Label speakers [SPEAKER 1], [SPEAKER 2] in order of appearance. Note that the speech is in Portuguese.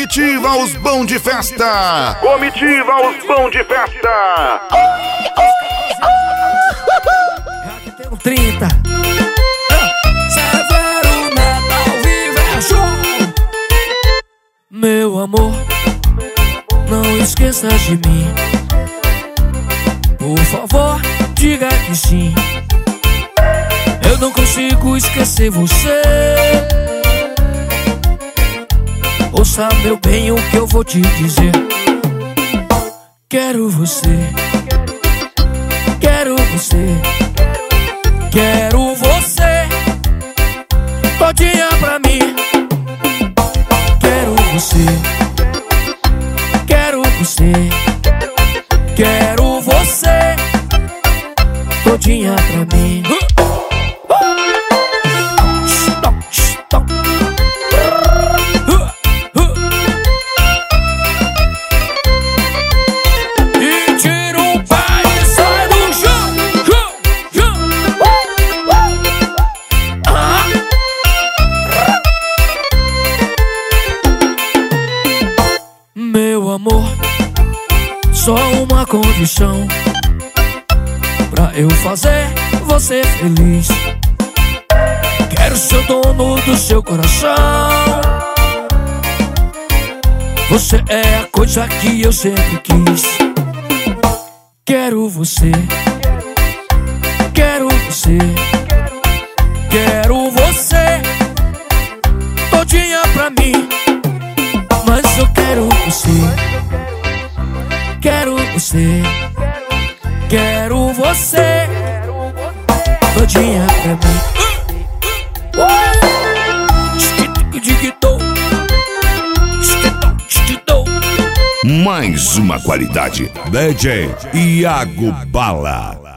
[SPEAKER 1] Comitiva os bons de festa! Comitiva os bons de festa!
[SPEAKER 2] 30 Severo Metal Viver Show. Meu amor, não esqueça de mim. Por favor, diga que sim. Eu não consigo esquecer você. Ouça, meu bem, o que eu vou te dizer. Quero você. Quero você. Quero você todinha pra mim. Quero você. Quero você. Quero você todinha pra mim. E tira o pé e sai do chão. Meu amor, só uma condição pra eu fazer você feliz. Quero ser o dono do seu coração. Você é a coisa que eu sempre quis. Quero você. Quero você. Quero você todinha pra mim. Mas eu quero você. Quero você. Quero você todinha pra mim.
[SPEAKER 1] Mais uma qualidade. DJ Iago Bala.